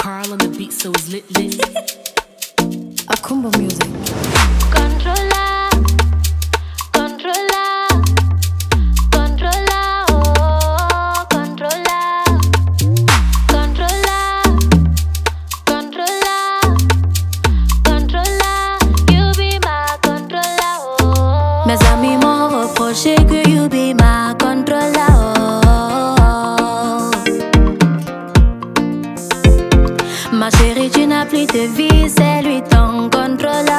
Carl on the beat, so it's lit lit. Akumbo music. Controla, controla, controla, oh, controla, controla, controla, controla, you be my controller, oh. Mes amis m'ont reproché que you be my controller, oh. Ma chérie, tu n'as plus de vie, c'est lui ton contrôleur.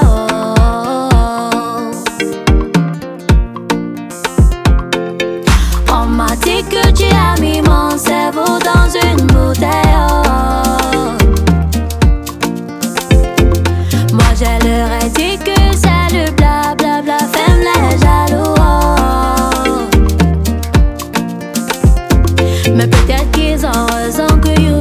On m'a dit que tu as mis mon cerveau dans une bouteille. Moi je leur ai dit que c'est le blablabla, femme les jaloux. Mais peut-être qu'ils ont raison que you